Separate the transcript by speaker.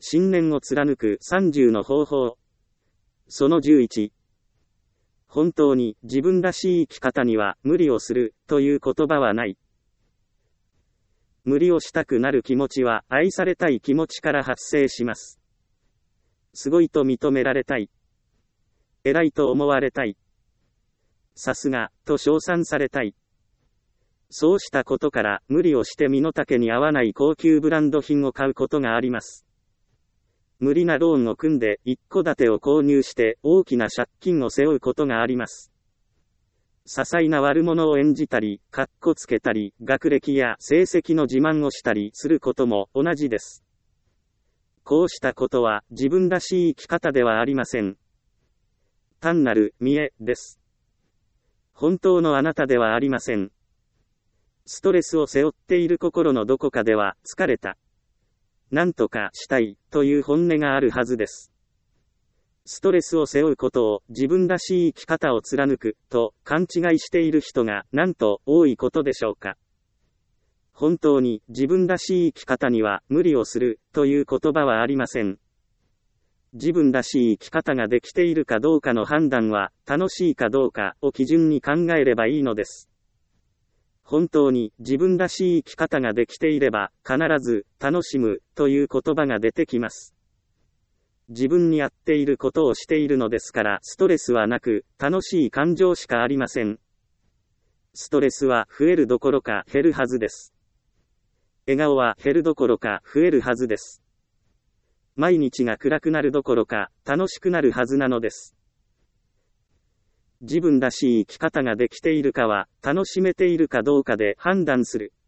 Speaker 1: 信念を貫く30の方法。その11。本当に自分らしい生き方には無理をするという言葉はない。無理をしたくなる気持ちは愛されたい気持ちから発生します。すごいと認められたい。偉いと思われたい。さすがと称賛されたい。そうしたことから無理をして身の丈に合わない高級ブランド品を買うことがあります。無理なローンを組んで一戸建てを購入して大きな借金を背負うことがあります。些細な悪者を演じたり、かっこつけたり、学歴や成績の自慢をしたりすることも同じです。こうしたことは自分らしい生き方ではありません。単なる見栄です。本当のあなたではありません。ストレスを背負っている心のどこかでは疲れた。なんとかしたいという本音があるはずです。ストレスを背負うことを自分らしい生き方を貫くと勘違いしている人がなんと多いことでしょうか。本当に自分らしい生き方には無理をするという言葉はありません。自分らしい生き方ができているかどうかの判断は楽しいかどうかを基準に考えればいいのです。本当に自分らしい生き方ができていれば必ず楽しむという言葉が出てきます。自分に合っていることをしているのですからストレスはなく楽しい感情しかありません。ストレスは増えるどころか減るはずです。笑顔は減るどころか増えるはずです。毎日が暗くなるどころか楽しくなるはずなのです。自分らしい生き方ができているかは楽しめているかどうかで判断する。